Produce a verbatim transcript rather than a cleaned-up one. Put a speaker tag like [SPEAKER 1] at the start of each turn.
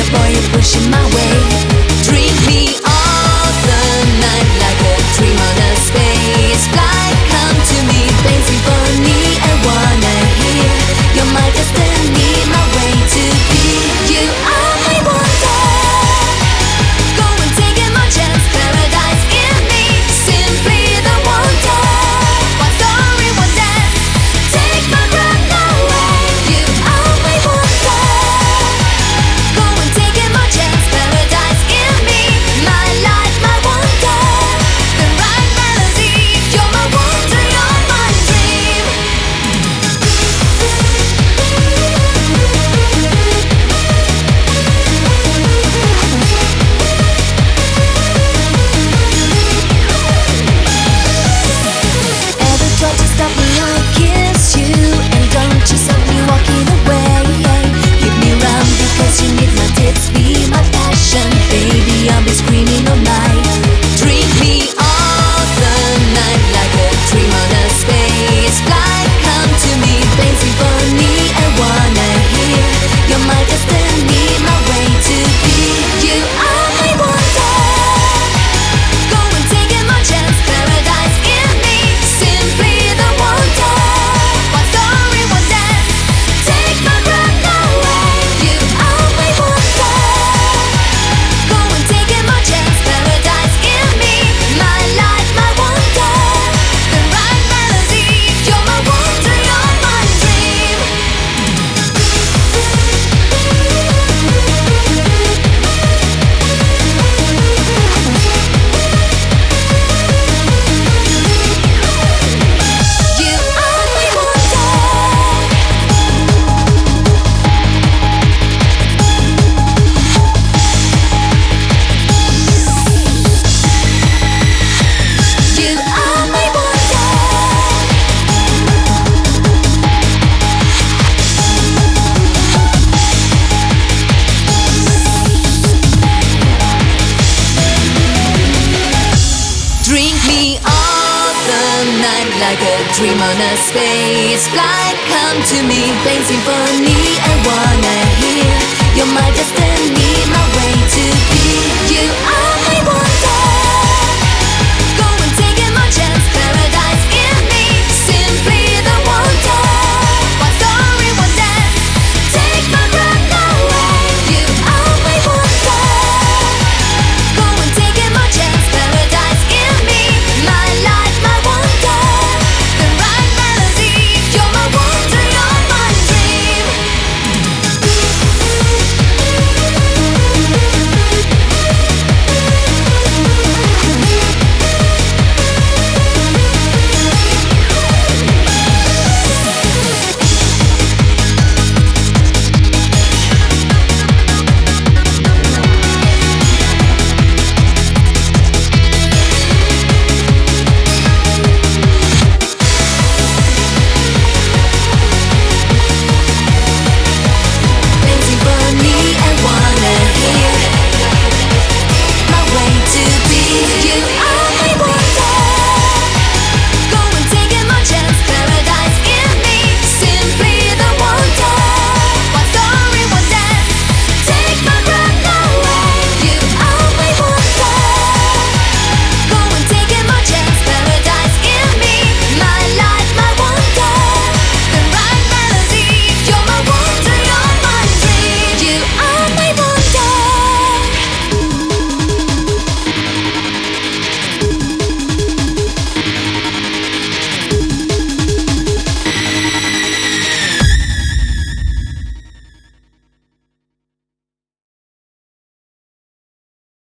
[SPEAKER 1] boy, you're pushing my way. Drink me all the night like a dream on a space flight. Come to me, play symphony, I wanna hear. You're my destiny, my way to be. You are my wonder. Go and take it, my chance, paradise in me. Simply the wonder. One story, one dance, take my breath away. You are my wonder. Go and take it, my chance, paradise in me. My life, my wonder. The right melody. You're my wonder, you're my dream. Ever tried to stop me, I kiss you. And don't you stop me walking away. Keep me round because you need my tips, be my passion. Baby, I'll be screaming all night. Drink me all the night like a dream on a space flight. Come to me, play symphony, I wanna hear. You're my destiny, my way to be. You are my wonder. Go and take it, my chance, paradise in me. Simply the wonder. One story, one dance, take my breath away. You are my wonder. Go and take it, my chance, paradise in me. My life, my wonder. The right melody. You're my wonder, you're my dream. You are my wonder. You are my wonder. Drink me all the night like a dream on a space flight. Come to me, play symphony, I wanna